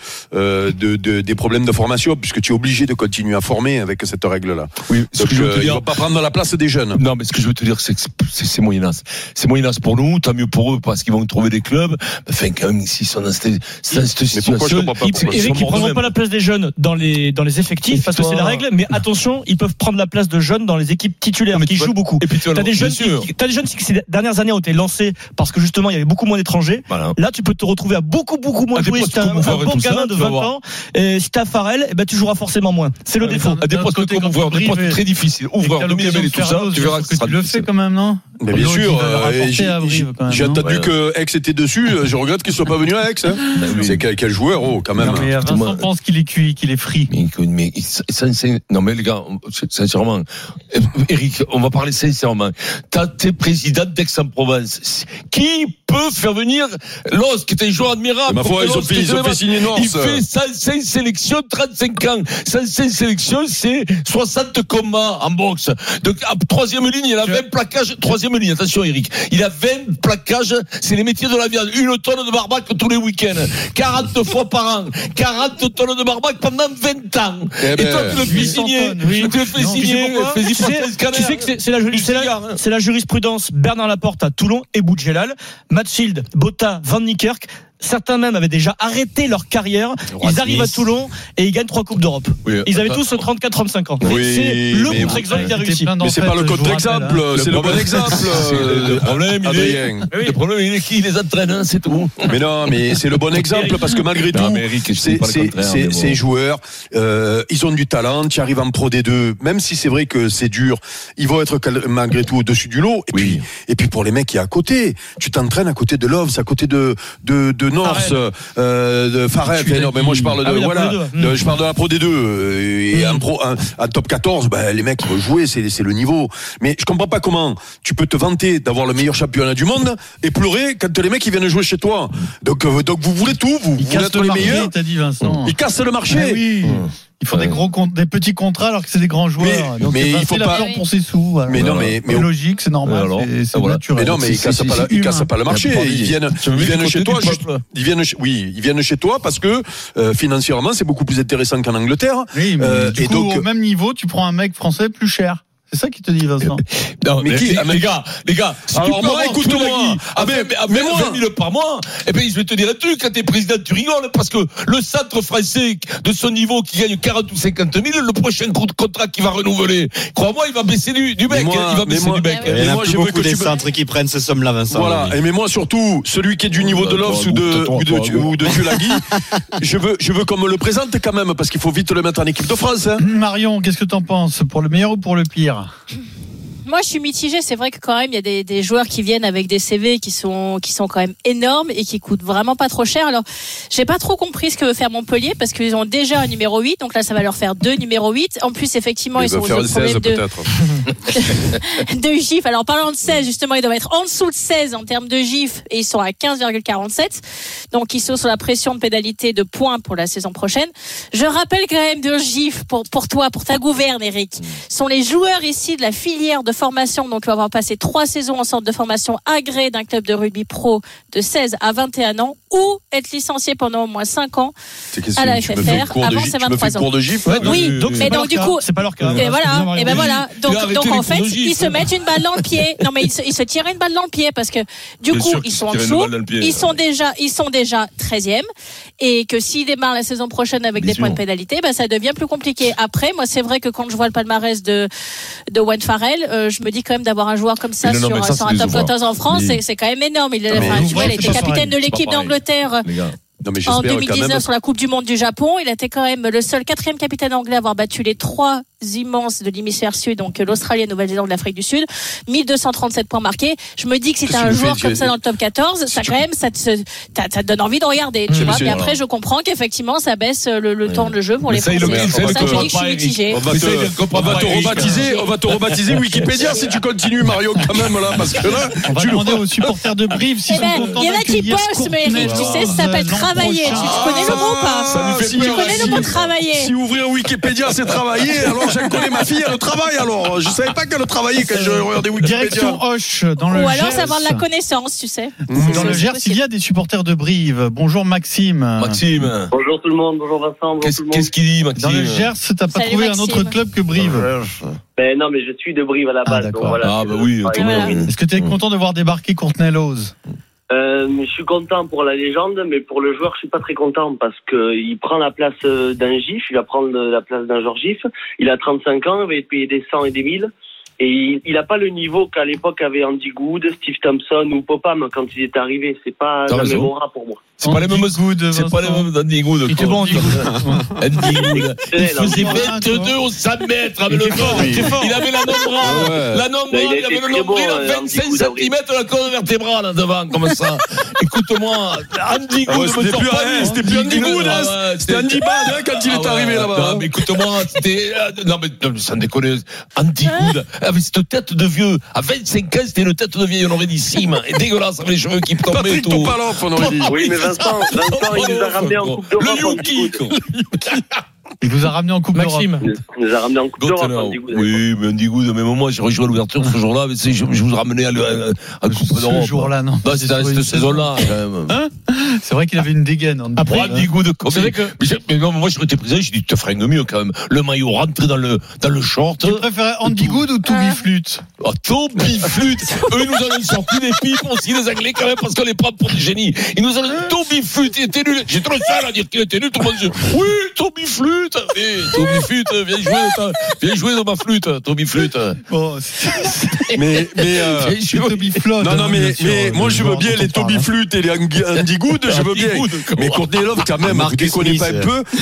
des problèmes de formation, puisque tu es obligé de continuer à former avec cette règle-là. Oui, donc ils ne vont pas prendre la place des jeunes. Non, mais ce que je veux te dire, c'est que c'est moyennasse. C'est moyennasse pour nous, tant mieux pour eux, parce qu'ils vont trouver des clubs. Enfin, quand même, s'ils sont dans cette situation. Eric, ils ne prendront pas la place des jeunes dans les effectifs, parce que c'est la règle, mais attention, ils peuvent prendre la place de jeunes dans les équipes titulaires, qui jouent beaucoup. T'as des jeunes qui ces dernières années ont été lancés parce que justement il y avait beaucoup moins d'étrangers. Voilà. Là tu peux te retrouver à beaucoup moins de jouer. Si t'as un bon gamin de 20 ans, et si t'as Farrell, tu joueras forcément moins. C'est le défaut. À des postes comme ouvreur, des postes très difficiles. Ouvreur, demi-mêlée et tout ça, tu verras que tu le fais quand même, non? Mais bien sûr, j'ai entendu que Aix était dessus. Je regrette qu'il soit pas venu à Aix. C'est quel joueur, quand même. Mais Vincent pense qu'il est cuit, qu'il est frit. Non mais les gars, sincèrement, Eric, on va parler sincèrement. T'es président d'Aix-en-Provence. Qui peut faire venir Los, qui était un joueur admirable? Ma foi, ils ont fait signer North. Il fait 105 sélections, 35 ans. 105 sélections, c'est 60 combats en boxe. Donc, à troisième ligne, il a 20 plaquages. Troisième ligne, attention Eric. Il a 20 plaquages. C'est les métiers de la viande. 1 tonne de barbac tous les week-ends. 40 fois par an. 40 tonnes de barbac pendant 20 ans. Et toi, tu le fais signer. Tu le fais signer. Tu sais que c'est la jurisprudence Bernard Laporte à Toulon et Boudjelal. Matsfield, Botta, Van Niekerk. Certains même avaient déjà arrêté leur carrière. Ils arrivent à Toulon et ils gagnent 3 Coupes d'Europe. Ils avaient tous 34-35 ans. C'est le contre-exemple qui a réussi. Mais c'est pas le contre-exemple, c'est le bon exemple. Le problème, il est qui les entraîne, c'est tout. Mais non, mais c'est le bon exemple parce que malgré tout, ces joueurs, ils ont du talent. Tu arrives en Pro D2, même si c'est vrai que c'est dur, ils vont être malgré tout au-dessus du lot. Et puis pour les mecs qui est à côté, tu t'entraînes à côté de Loves, à côté de North, de Farrell. Non, mais moi je parle de je parle de la Pro D2 et un top 14. Les mecs vont jouer, c'est le niveau. Mais je comprends pas comment tu peux te vanter d'avoir le meilleur championnat du monde et pleurer quand les mecs ils viennent jouer chez toi. Donc vous voulez tout, vous voulez être les meilleurs. T'as dit Vincent. Ils cassent le marché. Oui. Il faut des petits contrats alors que c'est des grands joueurs. Mais il faut pas pour ses sous. Voilà. Mais non, c'est logique, c'est normal, c'est naturel. Mais non, mais ils cassent pas le marché. Ils viennent chez toi. Ils viennent chez toi parce que financièrement c'est beaucoup plus intéressant qu'en Angleterre. Oui, mais du coup, au même niveau, tu prends un mec français plus cher. C'est ça qui te dit, Vincent. Non, mais les gars, si alors moi, écoute-moi, avec 20 000 par mois, je vais te dire un truc, quand t'es président, tu rigoles, parce que le centre français de son niveau qui gagne 40 ou 50 000, le prochain contrat qu'il va renouveler, crois-moi, il va baisser du bec. Il va baisser du bec. Et moi, je veux que les centres qui prennent ces sommes-là, Vincent. Voilà. Et mais moi, surtout, celui qui est du niveau de Loves ou de Tulagi, je veux qu'on me le présente quand même, parce qu'il faut vite le mettre en équipe de France. Marion, qu'est-ce que t'en penses? Pour le meilleur ou pour le pire? Moi, je suis mitigée. C'est vrai que quand même, il y a des joueurs qui viennent avec des CV qui sont quand même énormes et qui coûtent vraiment pas trop cher. Alors, j'ai pas trop compris ce que veut faire Montpellier parce qu'ils ont déjà un numéro 8. Donc là, ça va leur faire 2 numéros 8. En plus, effectivement, ils sont aux problèmes de GIF. Alors, parlant de 16, justement, ils doivent être en dessous de 16 en termes de GIF et ils sont à 15,47. Donc, ils sont sous la pression de pénalité de points pour la saison prochaine. Je rappelle quand même de GIF pour toi, pour ta gouverne, Eric, sont les joueurs ici de la filière de formation, donc il va avoir passé 3 saisons en centre de formation agréé d'un club de rugby pro de 16 à 21 ans, ou être licencié pendant au moins 5 ans à la FFR avant ses 23 ans. Oui, mais donc du coup, c'est pas leur cas. Et voilà, et ben voilà. Donc en fait, ils se mettent une balle dans le pied. Non mais ils se tirent une balle dans le pied parce que du coup, ils sont en dessous, ils sont déjà 13e, et que s'ils démarrent la saison prochaine avec des points de pénalité, ben ça devient plus compliqué. Après, moi c'est vrai que quand je vois le palmarès de Owen Farrell, je me dis quand même d'avoir un joueur comme ça sur un top 14 en France, c'est quand même énorme. Il était capitaine de l'équipe d'Angleterre en 2019 sur la Coupe du Monde du Japon. Il était quand même le seul 4e capitaine anglais à avoir battu les 3 immenses de l'hémisphère sud, donc l'Australie, la Nouvelle-Zélande, l'Afrique du Sud. 1237 points marqués. Je me dis que si t'as un joueur comme ça dans le top 14, ça quand même, ça te donne envie de regarder, tu vois. Mais après, je comprends qu'effectivement, ça baisse le temps de jeu pour les Français. C'est pour ça que je dis que je suis mitigé. On va te rebaptiser Wikipédia si tu continues, Mario, quand même, là, parce que là. On va demander aux supporters de Brive s'ils sont contents. Il y en a qui postent, mais Eric, tu sais, ça s'appelle travailler. Tu connais le mot ou pas? Tu connais le mot travailler? Si ouvrir Wikipédia, c'est travailler, alors je connais ma fille, elle travaille alors. Je savais pas qu'elle travaillait quand je regardais Wikipédia. Direction Hoche dans le Gers. Ou alors c'est avoir de la connaissance, tu sais. Dans le Gers, il y a des supporters de Brive. Bonjour Maxime. Bonjour tout le monde, bonjour Vincent. Qu'est-ce qu'il dit, Maxime? Dans le Gers, t'as pas trouvé un autre club que Brive? Ben non, mais je suis de Brive à la base. Donc voilà, bah oui. Est-ce que tu es content de voir débarquer Courtney Lawes? Je suis content pour la légende, mais pour le joueur, je suis pas très content parce que il prend la place d'un Gif, il va prendre la place d'un Georges Gif. Il a 35 ans, il va être payé des 100 et des 1000. Et il a pas le niveau qu'à l'époque avait Andy Good, Steve Thompson ou Popham quand il est arrivé. C'est pas la même aura pour moi. C'est pas les mêmes c'est pas les mêmes Andy Good. Il était bon, Andy Good. Andy Good. Il faisait 22 au 100 mètres avec le corps. Il avait la nombrale, il avait le nombril à 25 cm de la colonne vertébrale là devant, comme ça. Écoute-moi, Andy Good, c'était plus Andy Good, c'était Andy Bad quand il est arrivé là-bas. Non, mais écoute-moi, c'était, non, mais ça me déconne. Andy Good, avec cette tête de vieux, à 25 ans, c'était une tête de vieux, on aurait dit Sim, et dégueulasse avec les cheveux qui tombaient. Patrick Topalov, on aurait dit. Oui, mais Vincent, il nous a ramené en Coupe d'Europe. Il vous a ramené en Coupe d'Europe. Il nous a ramené en Coupe d'Europe. Oui, mais Andy Good, même moi, j'ai rejoué à l'ouverture ce jour-là, mais je vous ramenais à Coupe d'Europe. Ce jour-là, non. C'était cette saison-là, quand même. C'est vrai qu'il avait une dégaine. Après, Andy Good, c'est vrai que. Mais non, moi, j'aurais été président, j'ai dit, tu te fringues mieux, quand même. Le maillot rentré dans le short. Tu préférais Andy Good ou Toby Flute? Oh, Toby Flute. Eux, ils nous en ont sorti des pipes aussi, les Anglais, quand même, parce qu'on les prend pour des génies. Ils nous ont dit, Toby Flute, il était nul. J'étais le seul à dire qu'il était nul, tout le monde dit, oui, Toby Flute. Toby Flute, viens jouer dans ma flûte, Toby Flute. Bon, mais Toby Flute. Non, mais moi je veux bien les Toby Flute et les Andy Good, je veux bien. Mais Courtney Love, quand même, vous déconnez pas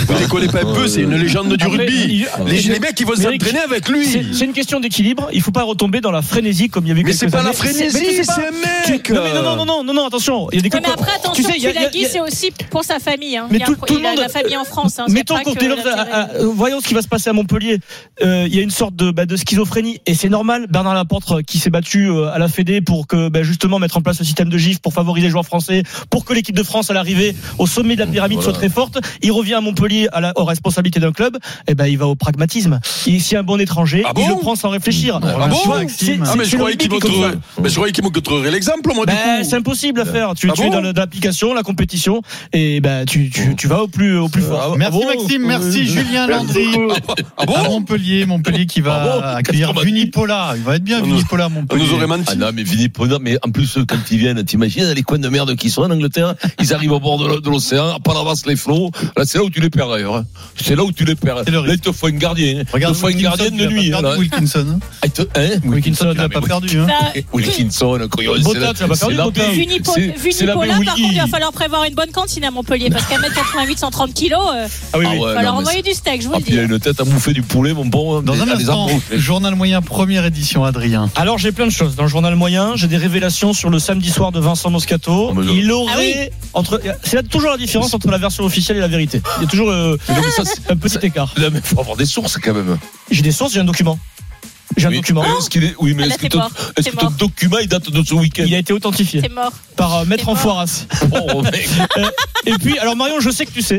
un peu, c'est une légende du rugby. Les mecs, ils vont s'entraîner avec lui. C'est une question d'équilibre. Il faut pas retomber dans la frénésie comme il y avait quelques années. Mais c'est pas la frénésie, c'est un mec. Non, attention. Il y a des mais après, attention, Tulagi, c'est aussi pour sa famille. Mais tout le monde a la famille en France. Mettons Courtney Love. Voyons ce qui va se passer à Montpellier. Il y a une sorte de schizophrénie et c'est normal. Bernard Laporte qui s'est battu à la Fédé pour que justement mettre en place le système de GIF pour favoriser les joueurs français, pour que l'équipe de France à l'arrivée au sommet de la pyramide soit très forte. Il revient à Montpellier aux responsabilités d'un club. Et il va au pragmatisme. Et si un bon étranger, il le prend sans réfléchir. Mais je croyais qu'il montrerait l'exemple, moi. C'est impossible à faire. Tu es dans l'application, la compétition et tu vas au plus fort. Merci Maxime, merci Julien Landry à Montpellier qui va accueillir Vunipola. Il va être bien Vunipola à Montpellier. On nous aurait menti. Non, mais Vunipola, mais en plus quand ils viennent, t'imagines les coins de merde qui sont en Angleterre, ils arrivent au bord de l'océan, à Palavas les flots. Là, c'est là où tu les perds d'ailleurs. C'est là où tu les perds. Là, il te faut un gardien. Il te faut une gardienne de nuit. Wilkinson. Wilkinson n'a pas perdu. Wilkinson, Botta, tu n'as pas perdu. Vunipola, par contre, il va falloir prévoir une bonne cantine à Montpellier parce qu'à 1m88, 130 kilos, il va falloir envoyer du steak, je vous le dis. Il a une tête à bouffer du poulet, mon bon. Dans un instant, Journal Moyen, première édition, Adrien. Alors, j'ai plein de choses. Dans le Journal Moyen, j'ai des révélations sur le samedi soir de Vincent Moscato. Il aurait, c'est toujours la différence entre la version officielle et la vérité. Il y a toujours un petit écart. Mais il faut avoir des sources quand même. J'ai des sources, j'ai un document. J'ai un document. Est-ce que ton document il date de ce week-end? Il a été authentifié. C'est mort. Par Maître Enfoiras. Oh, mec. Et puis, alors Marion, je sais que tu sais.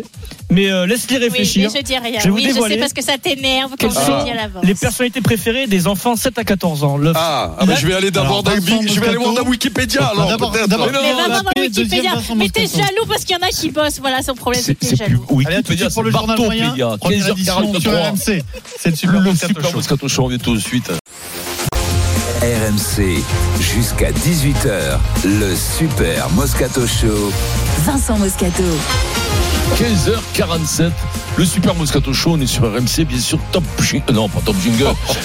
Mais laisse-les réfléchir. Oui, mais je dis rien. Je vais vous je dévoiler sais parce que ça t'énerve quand je le dis à l'avance. Les personnalités préférées des enfants 7 à 14 ans. Je vais aller d'abord voir dans Wikipédia alors peut-être. Mais va voir dans Wikipédia. Mais t'es jaloux parce qu'il y en a qui bossent. Voilà, son problème, c'est que t'es jaloux. Wikipédia, pour le journal moyen, 15h43 sur RMC. C'est le Super Moscato Show, on revient tout de suite. RMC, jusqu'à 18h, le Super Moscato Show. Vincent Moscato. 15h47, le Super Moscato Show, on est sur RMC, bien sûr, Top Jingle. Non, pas Top Jingle.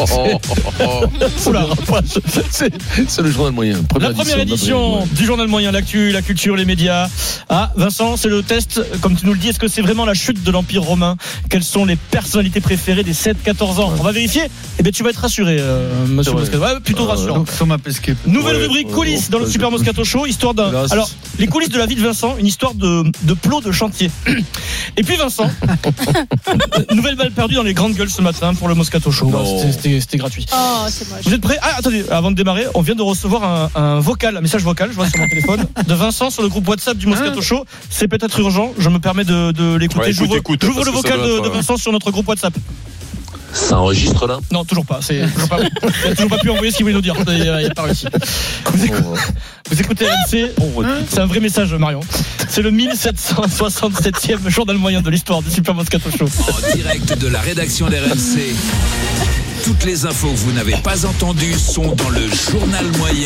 C'est le journal moyen. La première édition du journal moyen, l'actu, la culture, les médias. Ah, Vincent, c'est le test, comme tu nous le dis, est-ce que c'est vraiment la chute de l'Empire romain? Quelles sont les personnalités préférées des 7-14 ans? On va vérifier. Eh bien, tu vas être rassuré, monsieur Moscato. Ouais, plutôt rassurant. Nouvelle rubrique coulisses dans le Super Moscato Show, histoire d'un. Alors, les coulisses de la vie de Vincent, une histoire de plot de chantier. Et puis Vincent, nouvelle balle perdue dans les grandes gueules ce matin pour le Moscato Show. C'était gratuit. Oh, c'est moche. Vous êtes prêts? Ah, attendez, avant de démarrer, on vient de recevoir un message vocal, je vois sur mon téléphone, de Vincent sur le groupe WhatsApp du Moscato Show. C'est peut-être urgent, je me permets de l'écouter. J'ouvre le vocal de Vincent sur notre groupe WhatsApp. Ça enregistre là? Non, toujours pas. Il n'a toujours pas pu envoyer ce qu'il voulait nous dire. Il n'a pas réussi. Vous écoutez RMC. C'est un vrai message, Marion. C'est le 1767e journal moyen de l'histoire du Super Moscato Show. En direct de la rédaction d'RMC. Toutes les infos que vous n'avez pas entendues sont dans le journal moyen.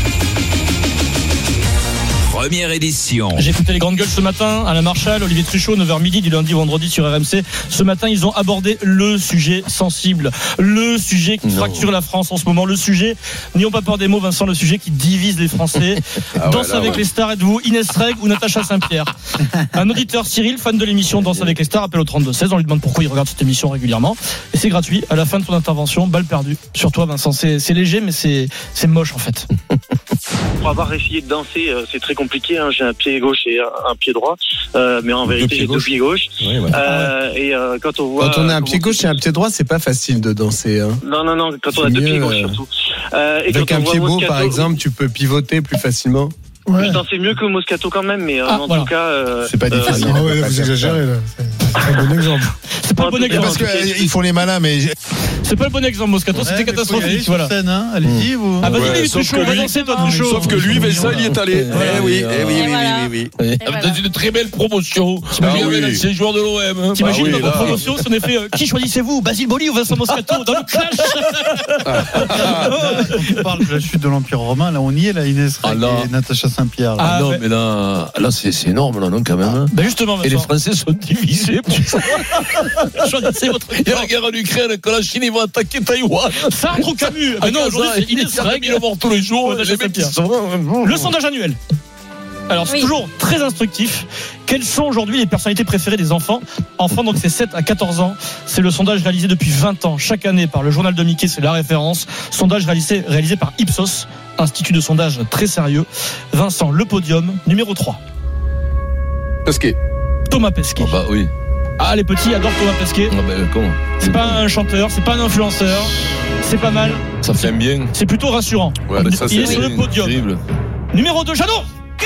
Première édition. J'ai écouté les grandes gueules ce matin, Alain Marchal, Olivier Truchot, 9h midi du lundi au vendredi sur RMC. Ce matin, ils ont abordé le sujet sensible, le sujet qui fracture la France en ce moment, le sujet, n'ayons pas peur des mots Vincent, le sujet qui divise les Français. Danse avec les stars, êtes-vous Inès Reg ou Natacha Saint-Pierre? Un auditeur Cyril, fan de l'émission Danse avec les stars, appelle au 32-16, on lui demande pourquoi il regarde cette émission régulièrement. Et c'est gratuit, à la fin de ton intervention, balle perdue sur toi Vincent. C'est léger mais c'est moche en fait. Pour avoir essayé de danser, c'est très compliqué. Hein. J'ai un pied gauche et un pied droit, mais en vérité j'ai deux pieds gauches. Oui, voilà. Et quand on voit, quand on a un pied gauche et un pied droit, c'est pas facile de danser. Hein. Non, quand on a deux pieds gauches surtout. Et avec un pied beau, par exemple, tu peux pivoter plus facilement. Ouais. Je dansais mieux que Moscato quand même, mais en tout cas, c'est pas difficile. Vous exagérez là. C'est un bon exemple. C'est pas le bon exemple parce qu'ils font les malins, mais c'est pas le bon exemple, Moscato, c'était catastrophique. Voilà. Scène, hein. Allez-y, vous. Ah, vas-y, Truchot, va danser, toi, Truchot. Sauf que lui, Vincent, il y est allé. Oui. Dans une très belle promotion. C'est joueur de l'OM. T'imagines notre promotion, si on est fait qui choisissez-vous, Basile Boli ou Vincent Moscato dans le clash? On parle de la chute de l'Empire romain, là on y est, là, Inès Reg et Natacha Saint-Pierre. Ah non, mais là c'est énorme, là, non, quand même. Ben justement, et les Français sont divisés pour ça. Choisissez votre. Il y a la guerre en Ukraine, quand la Chine va attaquer Taïwan. Sartre ou Camus? Ah non, aujourd'hui c'est Inès Reg. Il le voir tous les jours. Le sondage annuel. Alors c'est toujours très instructif. Quelles sont aujourd'hui les personnalités préférées des enfants? Donc c'est 7 à 14 ans. C'est le sondage réalisé depuis 20 ans, chaque année par le journal de Mickey, c'est la référence. Sondage réalisé par Ipsos, institut de sondage très sérieux. Vincent, le podium, numéro 3. Pesquet. Thomas Pesquet. Oh bah oui. Ah, les petits adorent Thomas Pesquet. Ah ben, comment? C'est pas un chanteur, c'est pas un influenceur. C'est pas mal. Ça fait bien. C'est plutôt rassurant. Ouais, ça, il est sur le podium. Terrible. Numéro 2, Jeannot.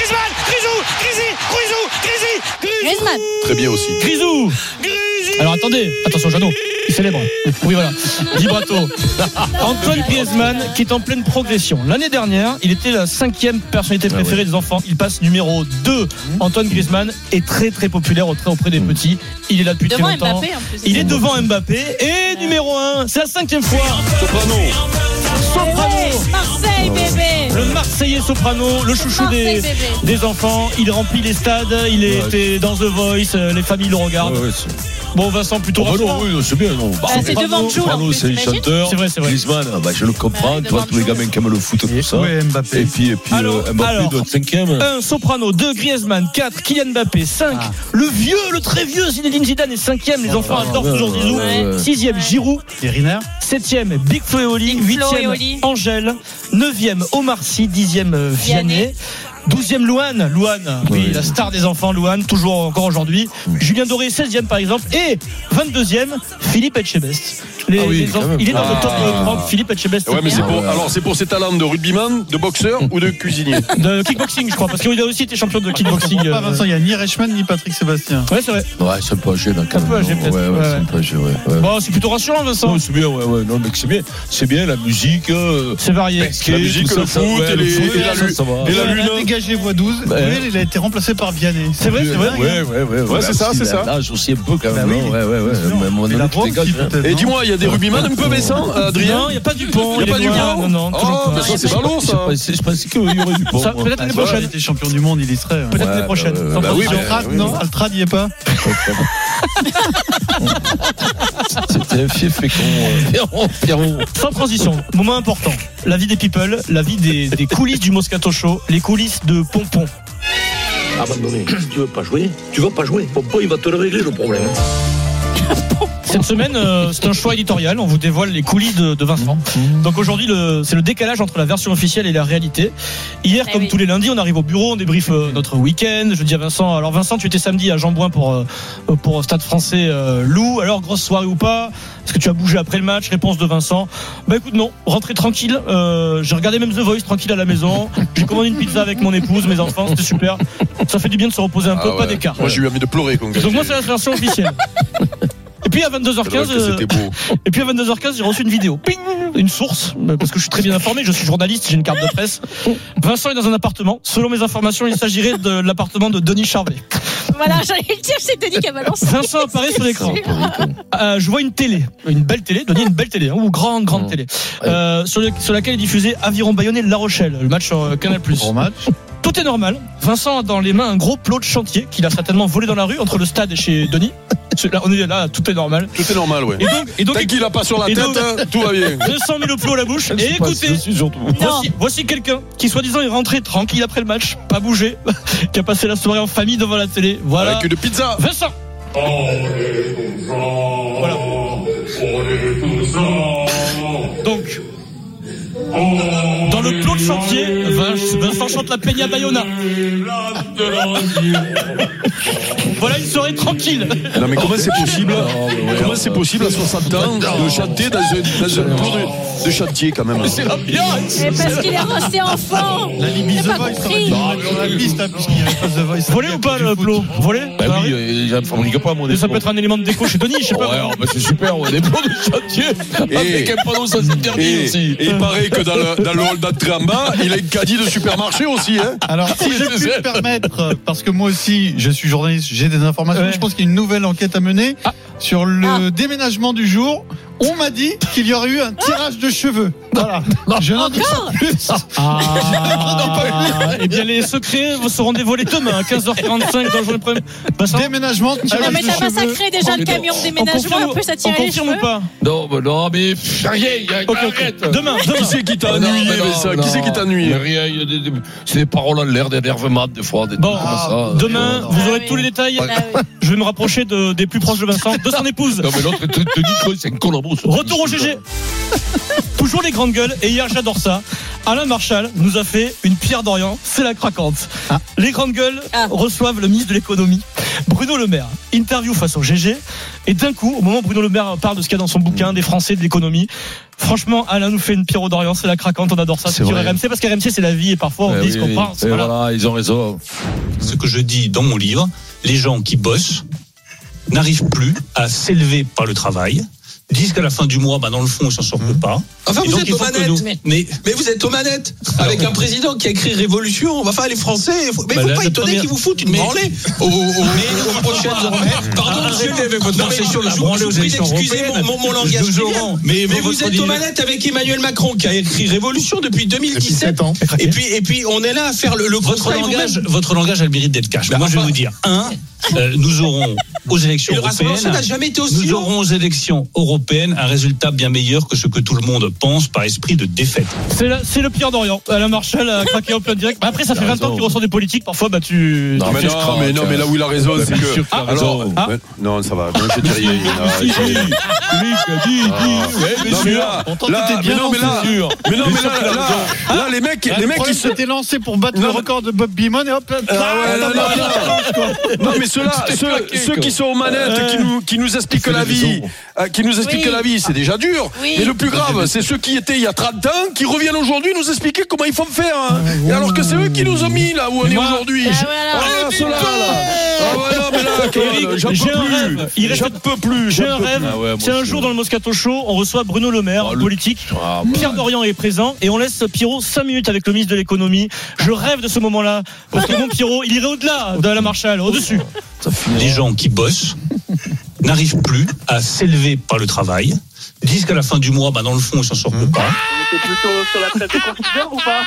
Griezmann. Très bien aussi. Grisou. Alors attendez, attention Jeannot, il célèbre. Oui voilà. Vibrato. Antoine Griezmann qui est en pleine progression. L'année dernière, il était la 5e personnalité préférée des enfants. Il passe numéro 2. Antoine Griezmann est très très populaire auprès des petits. Il est là depuis très longtemps. Mbappé, en plus. Il est devant Mbappé et numéro 1. C'est la 5e fois. Soprano. Marseille bébé. Le Marseillais Soprano, le chouchou des enfants. Il remplit les stades. Il était dans The Voice. Les familles le regardent. Bon, Vincent, plutôt rassurant. Oui, c'est bien. Non. C'est devant Joe. Soprano, c'est le chanteur. C'est vrai. Griezmann, je le comprends. Tu vois, tous les gamins qui aiment le foot, tout ça. Ouais, Mbappé. Et puis Mbappé doit être 5e. 1, Soprano. 2, Griezmann. 4, Kylian Mbappé. 5, le très vieux Zinedine Zidane est 5e. Les enfants adorent toujours Zizou. 6e, Giroud. Et Riner. 7e, Big Flo et Oli. 8e, Angèle. 9e, Omar Sy. 10e, Vianney. 12e, Louane, oui, la star des enfants, Louane, toujours encore aujourd'hui. Julien Doré, 16e par exemple. Et 22e, Philippe Etchebest. Il est dans le top 30, Philippe Etchebest. Ouais, mais c'est pour ses talents de rugbyman, de boxeur ou de cuisinier. De kickboxing, je crois, parce qu'il a aussi été champion de kickboxing. Pas Vincent, il y a ni Reichmann ni Patrick Sébastien. Ouais, c'est vrai. Ouais, c'est un peu âgé là. Un peu âgé peut-être. Ouais, c'est un peu âgé, ouais. Bon, c'est plutôt rassurant, Vincent. Non, c'est bien, ouais. Non, mais c'est bien. C'est bien, la musique. C'est varié. La musique, le foot et la lune. Il a dégagé voix 12. Il a été remplacé par Vianney. C'est vrai. Ouais, c'est ça. L'âge aussi un peu quand même. Ouais. Et dis-moi, il y a des rugbyman un peu Vincent, Adrien? Non, il n'y a pas Dupont. Il n'y a pas Dupont? Non. Oh, mais ça, c'est ballon, ça. Je pensais qu'il y aurait Dupont. Peut-être l'année prochaine. Il était champion du monde, il y serait. Peut-être l'année prochaine. Non, Altrad n'y est pas. C'était un fief fécond, Pierrot. Sans transition, moment important. La vie des people, la vie des coulisses du Moscato Show, les coulisses de Pompon. Abandonné. Tu veux pas jouer? Pompon, il va te le régler le problème. Cette semaine, c'est un choix éditorial. On vous dévoile les coulisses de Vincent. Donc aujourd'hui, c'est le décalage entre la version officielle et la réalité. Hier, comme tous les lundis, on arrive au bureau, on débriefe notre week-end. Je dis à Vincent, alors Vincent, tu étais samedi à Jean-Bouin pour Stade Français Loup. Alors, grosse soirée ou pas? Est-ce que tu as bougé après le match? Réponse de Vincent. Bah écoute, non, rentré tranquille. J'ai regardé même The Voice tranquille à la maison. J'ai commandé une pizza avec mon épouse, mes enfants, c'était super. Ça fait du bien de se reposer un peu, pas d'écart. Moi, j'ai eu envie de pleurer. Donc moi, c'est la version officielle. Et puis à 22h15, j'ai reçu une vidéo. Ping, une source, parce que je suis très bien informé, je suis journaliste, j'ai une carte de presse. Vincent est dans un appartement. Selon mes informations, il s'agirait de l'appartement de Denis Charvet. Voilà, j'allais le dire, c'est Denis qui a balancé. Vincent apparaît sur l'écran. Je vois une télé, une belle télé, Denis, une belle télé, ou grande télé, sur laquelle est diffusé Aviron Bayonnais La Rochelle, le match sur Canal+. Gros match. Tout est normal. Vincent a dans les mains un gros plot de chantier qu'il a certainement volé dans la rue entre le stade et chez Denis. Là, on est là, tout est normal. Tout est normal, ouais. Et donc tant qu'il a pas sur la tête, tout va bien. 200 000 plots à la bouche. Et écoutez, voici quelqu'un qui soi-disant est rentré tranquille après le match, pas bougé, qui a passé la soirée en famille devant la télé. Voilà. Avec une pizza. Vincent. Voilà. Donc. Dans le plot de chantier, Vincent chante la Peña Bayona. Voilà une soirée tranquille. Non mais comment c'est possible? Comment c'est possible à 60 ans de chanter dans un plot de chantier quand même? C'est l'ambiance. Parce qu'il est resté enfant. La Libye The Voice, sur la piste, puisqu'il n'y avait pas The Voice. Volé ou pas le plot? Volé? Bah oui, il ne fabrique pas mon. Ça peut être un élément de déco chez Denis, je sais pas. Ouais, c'est super, des plots de chantier avec un panneau ça s'interdit aussi. Et il paraît que dans le hall d'entrée en bas, il a une caddie de supermarché aussi. Hein. Alors, si je puis me permettre, parce que moi aussi, je suis journaliste, j'ai des informations. Je pense qu'il y a une nouvelle enquête à mener sur le déménagement du jour. On m'a dit qu'il y aurait eu un tirage de cheveux. Voilà. Je n'en dis pas plus. Eh bien, les secrets seront dévoilés demain à 15h45 dans le journée première. Déménagement, tirage non, mais de t'as cheveux. massacré déjà le camion de déménagement, en plus ça tirait les cheveux. On confirme ou pas? Non, mais rien, arrête. Demain. Qui c'est qui t'a ennuyé, ça? Qui c'est qui t'a ennuyé? Rien, c'est des paroles en l'air, des énervements, des fois, des trucs comme ça. Demain, vous aurez tous les détails. Je vais me rapprocher des plus proches de Vincent, de son épouse. Non, mais l'autre te dit c'est un collabo. Retour au GG. Toujours les grandes gueules. Et hier, j'adore ça. Alain Marchal nous a fait une Pierre d'Orient. C'est la craquante. Les grandes gueules reçoivent le ministre de l'économie, Bruno Le Maire. Interview face au GG. Et d'un coup, au moment où Bruno Le Maire parle de ce qu'il y a dans son bouquin, des Français, de l'économie, franchement, Alain nous fait une Pierre d'Orient. C'est la craquante. On adore ça. C'est sur RMC parce qu'RMC, c'est la vie. Et parfois, on dit ce qu'on pense. Voilà, ils ont raison. Ce que je dis dans mon livre, les gens qui bossent n'arrivent plus à s'élever par le travail, disent qu'à la fin du mois, dans le fond, ils s'en sortent pas. Enfin, vous êtes aux manettes. Mais vous êtes aux manettes. Avec un président qui a écrit Révolution. Enfin, les Français. Mais il ne faut pas étonner qu'ils vous foutent une branlée aux prochaines européennes. Pardon, monsieur. Je vous prie d'excuser mon langage. Mais vous êtes aux manettes avec Emmanuel Macron qui a écrit Révolution depuis 2017. Et puis, on est là à faire le constat. Votre langage a le mérite d'être cash. Moi, je vais vous dire, nous aurons aux élections européennes. Nous aurons aux élections européennes un résultat bien meilleur que ce que tout le monde pense par esprit de défaite. C'est le Pierre d'Orient. Alain Marchal a craqué en plein direct. Après, ça fait 20 ans qu'il ressort des politiques. Parfois, tu. Non, mais là où il a raison, c'est que. Alors, non, ça va. Je dis rien. Là, les mecs, ils s'étaient lancés pour battre le record de Bob Beamon et hop. Non, mais ceux qui sont aux manettes, qui nous expliquent la vie, la vie, c'est déjà dur. Oui. Et le plus grave, c'est ceux qui étaient il y a 30 ans, qui reviennent aujourd'hui nous expliquer comment il faut faire. Hein. Et alors que c'est eux qui nous ont mis là où on est aujourd'hui. J'en peux plus. J'ai un rêve. C'est un jour dans le Moscato Show, on reçoit Bruno Le Maire, politique. Pierre Dorian est présent et on laisse Pierrot 5 minutes avec le ministre de l'économie. Je rêve de ce moment-là. Parce que mon Pierrot, il irait au-delà de la Marshall, au-dessus. Les gens qui bossent n'arrivent plus à s'élever par le travail. Disent qu'à la fin du mois, dans le fond, ils s'en sortent pas. On était plutôt sur la tête des consulteurs ou pas?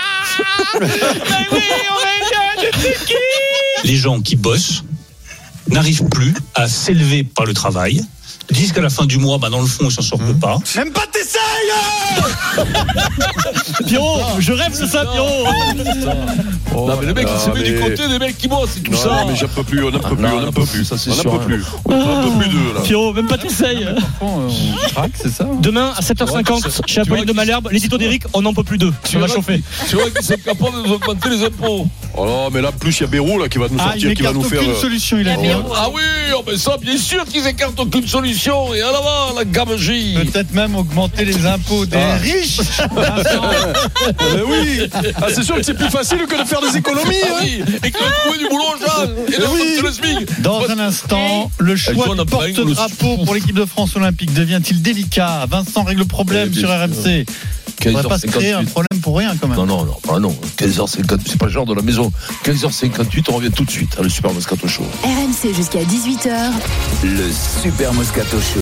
Les gens qui bossent n'arrivent plus à s'élever par le travail. Disent qu'à la fin du mois, dans le fond, ils s'en sortent pas. Même pas t'essayes. Pierrot, je rêve de ça, Pierrot. Non, mais le mec, il se met du côté des mecs qui bossent, c'est tout ça. Non, mais j'en peux plus, on n'en peut plus, ça c'est sûr. On n'en peut plus. On n'en peut plus d'eux, là. Pierrot, même pas t'essayes. On craque, c'est ça. Demain, à 7h50, chez Apolline de Malherbe, l'édito d'Éric, on n'en peut plus d'eux. Tu vas chauffer. Tu vois qu'ils sont capables de nous augmenter les impôts. Oh non, mais là, plus il y a Béraud là qui va nous sortir, qui va nous faire. Aucune solution, il a dit. Ah oui, mais ça, bien sûr qu'ils écartent aucune solution. Et à l'avant, la gabegie. Peut-être même augmenter les impôts des riches. Mais oui. C'est sûr que c'est plus facile que de faire des économies. Oui. Et que de trouver du boulot aux gens. Et de monter le SMIC. Dans un instant, le choix de porte-drapeau pour l'équipe de France olympique devient-il délicat? Vincent règle le problème sur RMC. On ne va pas se créer un problème pour rien quand même. Non. 15h58, c'est pas le genre de la maison. 15h58, on revient tout de suite à le Super Moscato Show. RMC jusqu'à 18h. Le Super Moscato Show.